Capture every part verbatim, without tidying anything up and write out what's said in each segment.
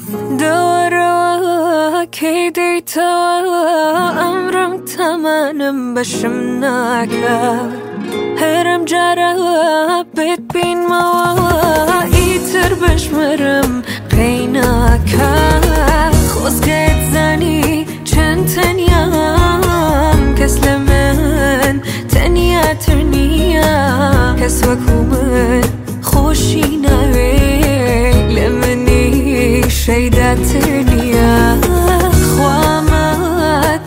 دوروا كيديتوا أمرم تمانم بشمناكا هرم جارا بيت بين موا إيتر بشمرم قيناكا خوز قيت زاني چند تنيام كس لمن تنيا ترنيا كس وكو من خوشي ناوي لمني شيدا ترنيا خوامات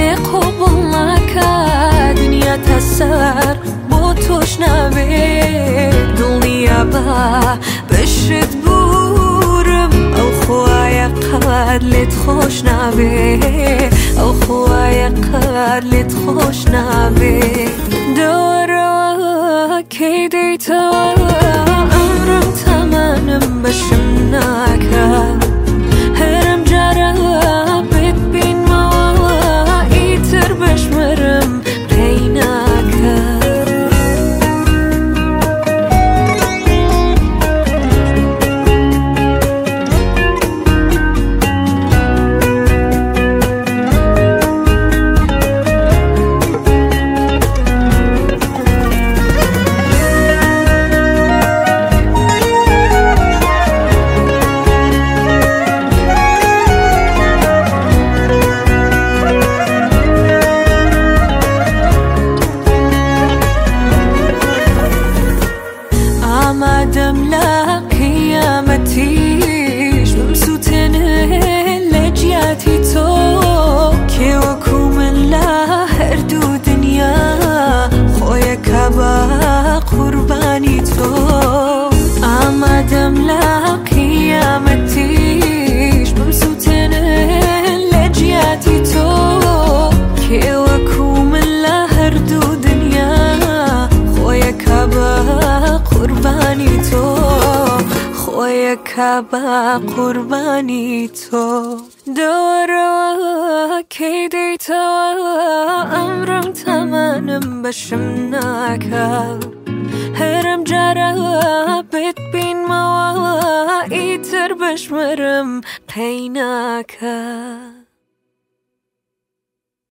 لقبلناكا دنيا تسر بوتوش ناوي دنيا با بشت بورم او خوايا قاد لتخوش ناوي او خوايا قاد لتخوش ناوي دوروا كيديتوا أمرم تمانم بشمناكا هرم جارا بيت بين موا إيتر بشمرم قيناكا آمادم لقیامتیش ممسوتن لجیاتی تو که وکو من لهر دو دنیا خوی کبا قربانی تو آمادم لقیامتیش ممسوتن لجیاتی تو که وکو من لهر دو دنیا خوی کبا قربانی تو خوی کبا قربانی تو دوروا كيديتوا أمرم تمانم بشمناكا هرم جارا بيت بين موا إيتر بشمرم قيناكا